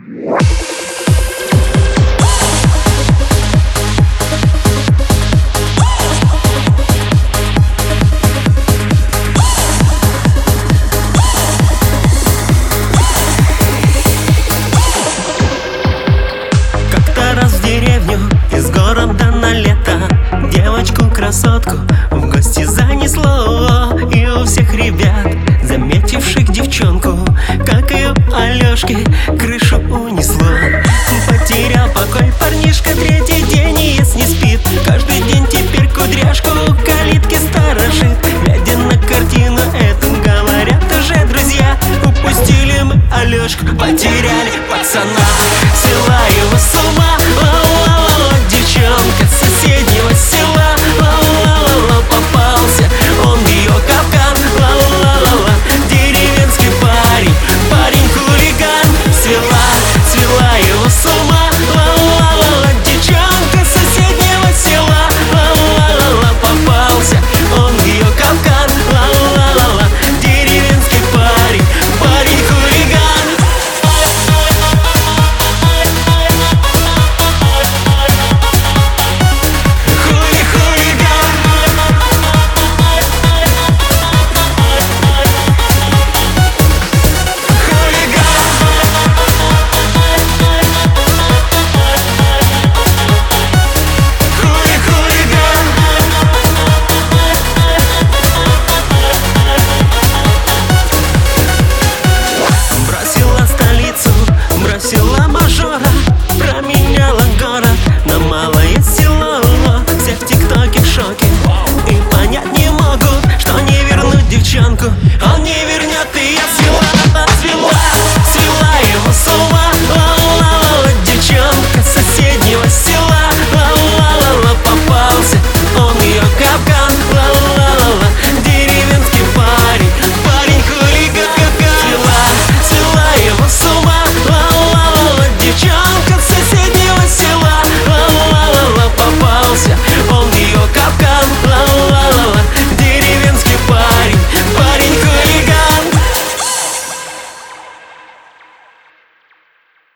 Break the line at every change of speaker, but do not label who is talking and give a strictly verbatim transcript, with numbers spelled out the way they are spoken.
Из города на лето девочку-красотку в гости занесло. И у всех ребят, заметивших девчонку, как и у Алёшки, крышу унесло. Потерял покой парнишка, третий день и не спит. Каждый день теперь кудряшку у калитки сторожит. Глядя на картину эту, говорят уже друзья: упустили мы Алёшку, потеряли пацана. Свела его с ума девчонка с соседнего села. Ла-ла-ла-ла, попался он в ее капкан. Ла-ла-ла-ла, деревенский парень, парень-хулиган. Свела